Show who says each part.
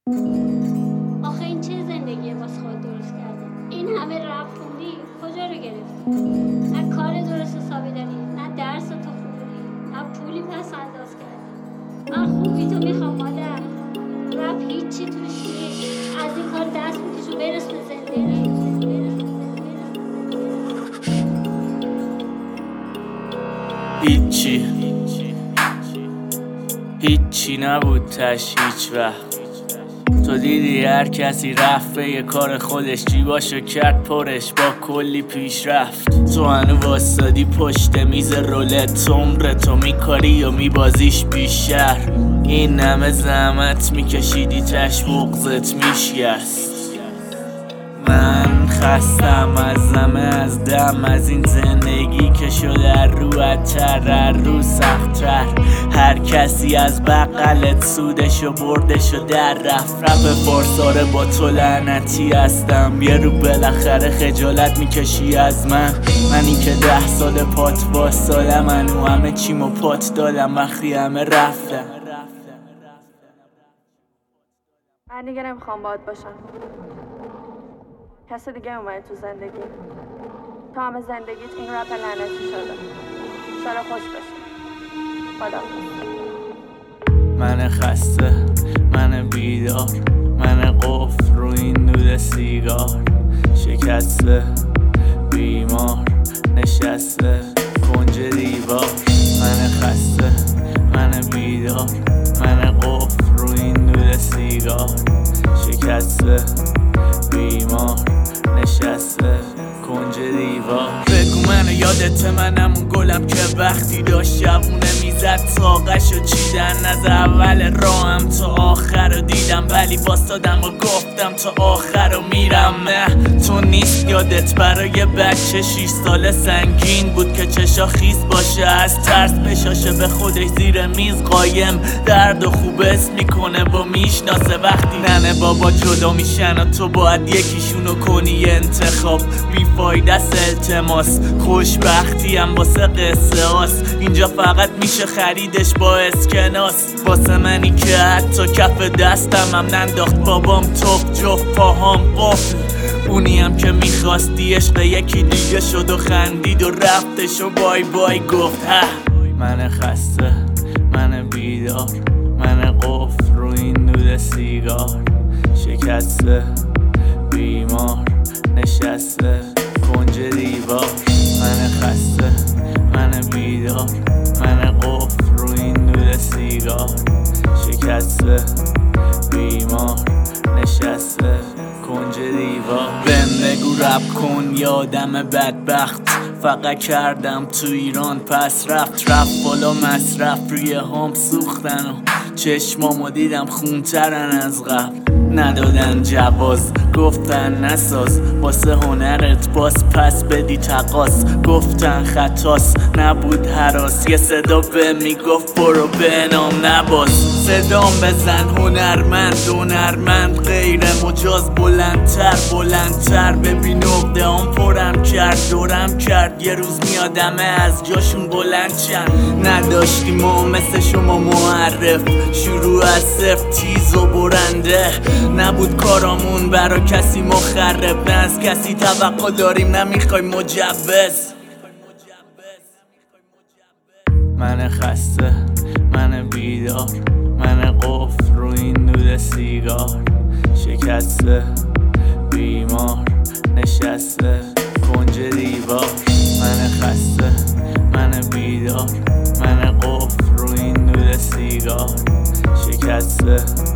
Speaker 1: آخه این چه زندگیه واسه خود درست کرده؟ این همه رپ خوندی کجا رو گرفتی؟ نه کار درست حسابی داری، نه درس تو خوندی، نه پولی پس انداز کردی. من خوبی تو میخوام مادر. رپ هیچی توش نیست. از این کار دست میکش و برس به زندگی.
Speaker 2: هیچی نبود تش هیچ وقت. تو دیدی هر کسی رفت به یه کار خودش، جیباشو کرد پرش با کلی پیشرفت. تو هنو واسادی پشت میز رولت، عمرتو میکاری و میبازیش پیش شهر. این همه زحمت میکشیدی تش بغضت میشکست. من خستم از همه، از دم، از این زندگی که شده هر رو اتر، هر رو سخت‌تر. هر کسی از بغلت سودشو بردشو در رفت. رپ فارساره با تو لعنتی هستم. یه رو بالاخره خجالت میکشی از منی که 10 سال پات واسادم، منو همه چیمو پات دادم وقتی همه رفتم.
Speaker 3: من دیگه نمیخوام باهات باشم. کسی دیگه اومده تو زندگی. تو همه زندگیت این رپ لعنتی شده. سال خوش بشه. خدا.
Speaker 2: من خسته، من بیدار، من قفل رو این دود سیگار. شکسته، بیمار، نشسته کنج دیوار. من خسته، من بیدار، من قفل رو این دود سیگار. شکسته، بیمار، نشسته کنج دیوار. بگو منو یادت، منم اون گلم که وقتی داشت جوونه میزد ساقشو چیدن. از اول راهم تا آخر رو دیدم، ولی باستادم و گفتم تا آخر رو میرم. نه تو نیست یادت، برای بچه 6 ساله سنگین بود که چشا خیس باشه، از ترس بشاشه به خودش زیر میز قایم. درد و خوب اسم میکنه و میشناسه وقتی ننه بابا جدا میشن و تو باید یکیشونو کنی انتخاب. بیفایده است التماس، خوشبختی هم واسه قصه هاست. اینجا فقط میشه خریدش با اسکناس. واسه منی که حتی کف دستم هم ننداخت بابام توپ، جفت پاهام قفل. اونی هم که میخواستی عشق یکی دیگه شد و خندید و رفتش و بای بای گفت. من خسته، من بیدار، من قفل رو این دود سیگار. شکسته، بیمار، نشسته کنج دیوار. من خسته، من بیدار، من قفل رو این دود سیگار. شکسته، بیمار، نشسته کنج دیوار. بهم بگو رپ کن یادم بدبخت، فقط کردم تو ایران پس رفت. بالا مصرف روی هم سوختن و چشمامو دیدم خونترن از قبل. ندادن جواز، گفتن نساز واسه هنرت، باز پس بدی تقاس. گفتن خطاس، نبود هراس. یه صدا به میگفت برو به نام نباز. صدام بزن هنرمند غیر مجاز. بلندتر ببین عقده هم پرم کرد، دورم کرد. یه روز میادمه از جاشون بلند چند. نداشتیم ما مثل شما معرف، شروع از صفر تیز و برنده. نبود کارامون برا کسی مخرب، نه از کسی توقع داریم نمیخوایم مجوز. من خسته، من بیدار، من قفل رو این دود سیگار. شکسته، بیمار، نشسته کنج دیوار. من خسته، من بیدار، من قفل رو این دود سیگار. شکسته،